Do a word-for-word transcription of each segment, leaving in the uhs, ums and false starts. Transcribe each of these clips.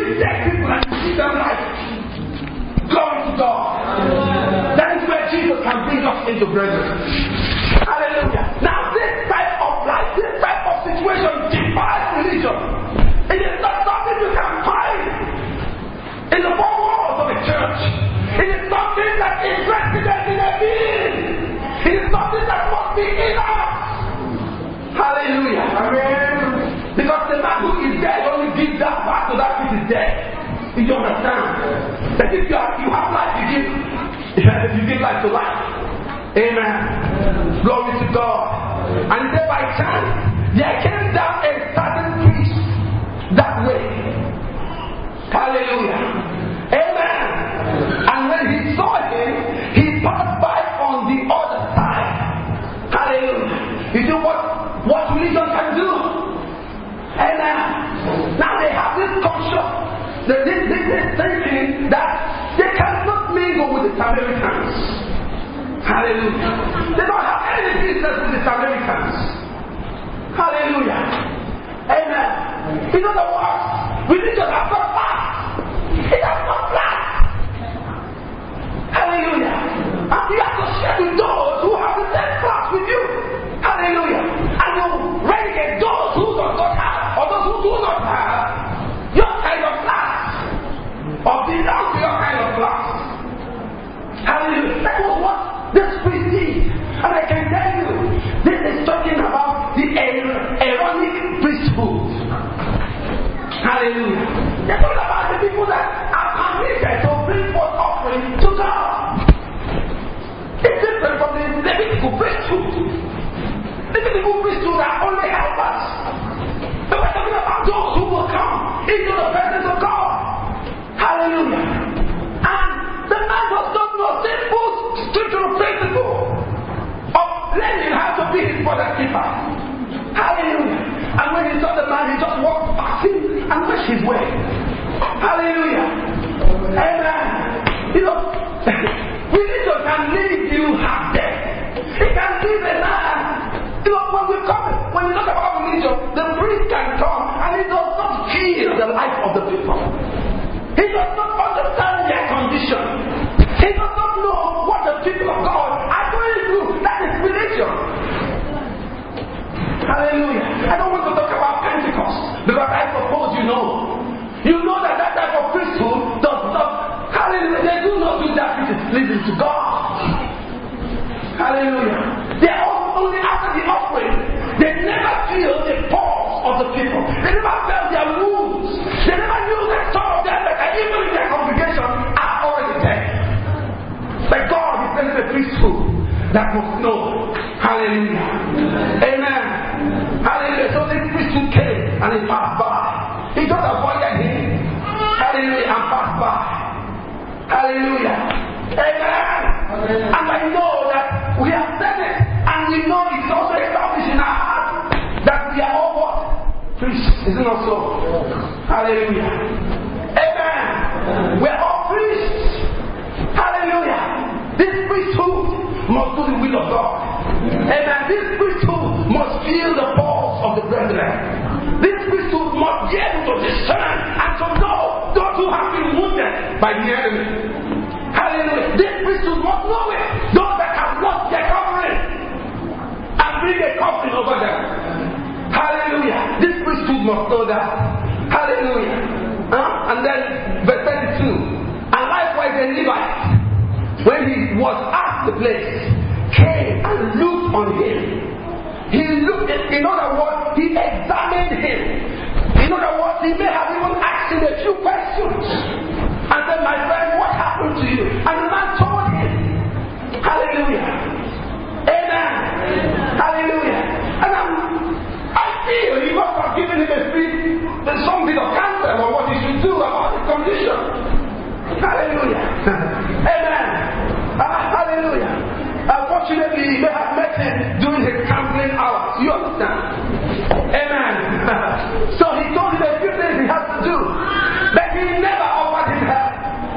you take people and you see them like, glory to God. That is where Jesus can bring us into brethren. Hallelujah. Now this type of life, this type of situation defies religion. It is not something you can find in the four walls of the church. It is something that is resident in a being. It is something that must be in us. Hallelujah. Amen. Because the man who is dead only gives that part to that which is dead. Do you understand? That if you have, you have life, you give, you give life to life. Amen. Amen. Glory to God. And then by chance, there came down a certain priest that way. Hallelujah. Amen. And when he saw him, he passed by on the other side. Hallelujah. You see what, what religion can do? Amen. Now they have this conscious, this, this, this thinking that they cannot mingle with the Samaritans. Hallelujah. They don't have any business with the Samaritans. Hallelujah. Amen. In other words, religion has not passed. It has not passed. Hallelujah. And we have to share with those who have the same class with you. Hallelujah. And you relegate those who do not have, or those who do not have, your kind of class, or belong to your kind of class. Hallelujah. That was what this priest did. And I can tell you, this is talking about the Aaronic priesthood. Hallelujah. They're talking about the people that are permitted to bring forth offering to God. It's different from the Levitical priesthood. The Levitical priesthood are only helpers. But we're talking about those who will come into the presence of God. Hallelujah. And the man was not no simple scriptural principle of learning how to be his brother's keeper. Hallelujah. And when he saw the man, he just walked past him and went his way. Hallelujah. Amen. You know, religion can leave you half dead. It can leave a man. You know, when we come, when we talk about religion, the priest can come and he does not feel the life of the people. He does not understand their condition. He does not know what the people of God are going through. That is religion. Hallelujah. I don't want to talk about Pentecost because I suppose you know. You know that that type of priesthood does not. Hallelujah. They do not do that which is pleasing to God. Hallelujah. They are only after the offering. They never feel the pulse of the people. They never felt their wounds. They never knew that some of them that are even in their congregation are already dead. But God is sending a priesthood that must know. Hallelujah. Amen. Hallelujah. So this priesthood came and he passed by. He just avoided him. Hallelujah. And passed by. Hallelujah. Amen. Amen. And I know that we have said it. And we know it's also established in our hearts that we are all what? Priests. Is it not so? Hallelujah. Amen. Amen. We are all priests. Hallelujah. This priesthood must do the will of God. Amen. This priesthood must feel the pulse of the brethren. This priesthood must be able to discern and to know those who have been wounded by the enemy. Hallelujah. This priesthood must know it. Those that have lost their covering and bring a covering over them. Hallelujah. This priesthood must know that. Hallelujah. Huh? And then verse thirty-two. And likewise the Levite, when he was asked the place, came and looked on him. He looked at, in other words, he examined him. In other words, he may have even asked him a few questions. And said, my friend, what happened to you? And the man told him. Hallelujah. Amen. Hallelujah. And I'm, I feel he must have given him a free, some bit of counsel on what he should do about his condition. Hallelujah. Amen. Uh, hallelujah. Unfortunately, he may have met him during his gambling hours. You understand? Amen. So he told him a few things he had to do. But he never offered him help.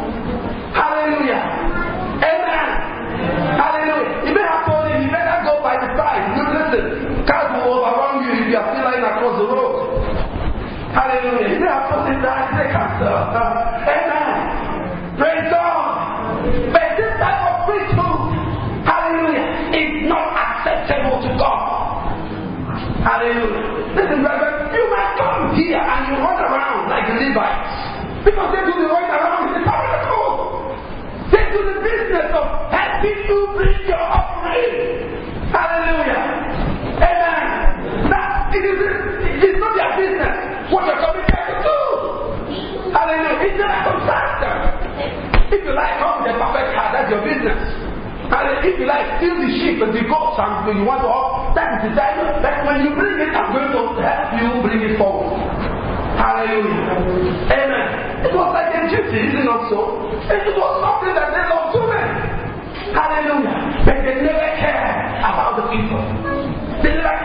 Hallelujah. Amen. Hallelujah. He may have told him, you better go by the side. You listen. Cars will overrun you if you are still lying across the road. Hallelujah. He may have told him, died in the cancer. Amen. Praise God. But this type of priesthood, hallelujah, is not acceptable to God. Hallelujah. Listen, brother, you might come here and you run around like the Levites. Because they do the run around in the tabernacle. They do the business of helping you bring your offering. Hallelujah. Amen. Now, it is, it is not their business what you're coming here to do. Hallelujah. It's not a contractor. If you like come with a perfect car, that's your business. Hallelujah. If you like steal the sheep and the goats and you want to off, that is the time. That when you bring it, I'm going to help you bring it forward. Hallelujah. Amen. It was like a duty, is it not so? It was something that they loved doing. Hallelujah. But they never cared about the people. They never